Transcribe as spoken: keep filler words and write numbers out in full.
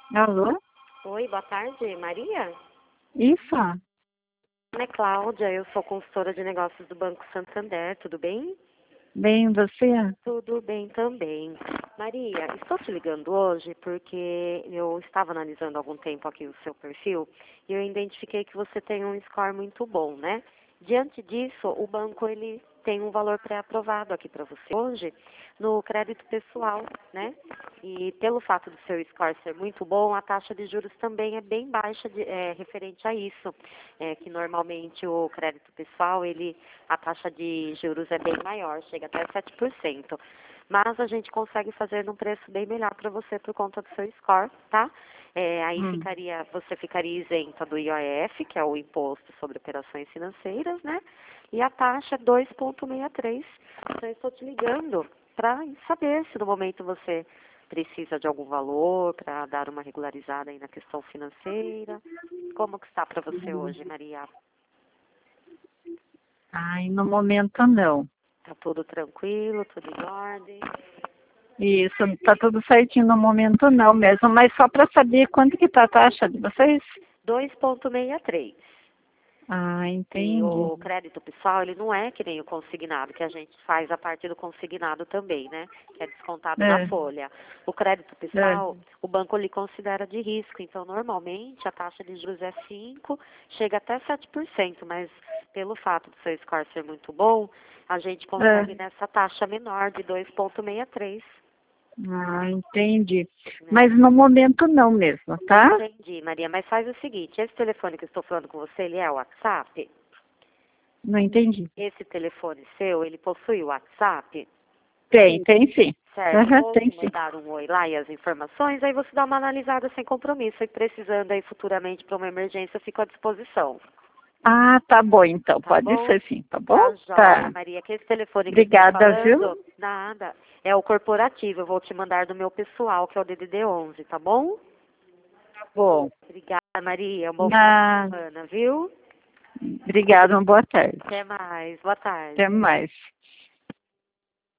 Alô? Oi, boa tarde, Maria? Isso? Meu nome é Cláudia, eu sou consultora de negócios do Banco Santander, tudo bem? Bem, você? Tudo bem também. Maria, estou te ligando hoje porque eu estava analisando há algum tempo aqui o seu perfil e eu identifiquei que você tem um score muito bom, né? Diante disso, o banco ele tem um valor pré-aprovado aqui para você hoje no crédito pessoal, né? E pelo fato do seu score ser muito bom, a taxa de juros também é bem baixa de, é, referente a isso, é, que normalmente o crédito pessoal, ele, a taxa de juros é bem maior, chega até sete por cento. Mas a gente consegue fazer num preço bem melhor para você por conta do seu score, tá? É, aí Hum. ficaria, você ficaria isenta do I O F, que é o Imposto sobre Operações Financeiras, né? E a taxa é dois vírgula sessenta e três. Então eu estou te ligando para saber se no momento você precisa de algum valor para dar uma regularizada aí na questão financeira. Como que está para você hoje, Maria? Ai, no momento não. Tá tudo tranquilo, tudo em ordem? Isso, tá tudo certinho no momento não mesmo, mas só para saber quanto que tá a taxa de vocês? dois vírgula sessenta e três. Ah, E entendi. o crédito pessoal, ele não é que nem o consignado, que a gente faz a parte do consignado também, né? Que é descontado na É, folha. O crédito é, pessoal, o banco lhe considera de risco. Então, normalmente, a taxa de juros é cinco, chega até sete por cento, mas pelo fato do seu score ser muito bom, a gente é. consegue nessa taxa menor de dois vírgula sessenta e três, Ah, entendi. né? Mas no momento não mesmo, tá? Entendi, Maria. Mas faz o seguinte, esse telefone que eu estou falando com você, ele é o WhatsApp? Não entendi. Esse telefone seu, ele possui o WhatsApp? Tem, tem sim. Certo, eu Aham, vou tem te sim. mandar um oi lá e as informações, aí você dá uma analisada sem compromisso e precisando aí futuramente para uma emergência, eu fico à disposição, Ah, tá bom então, tá pode bom? ser sim, tá bom? Tá joia, Tá. Maria, que esse telefone que eu estou Obrigada, viu? falando, nada, é o corporativo, eu vou te mandar do meu pessoal, que é o D D D onze, tá bom? Bom. Obrigada, Maria, um bom final de Ah, semana, viu? obrigada, uma boa tarde. Até mais, boa Até tarde. mais.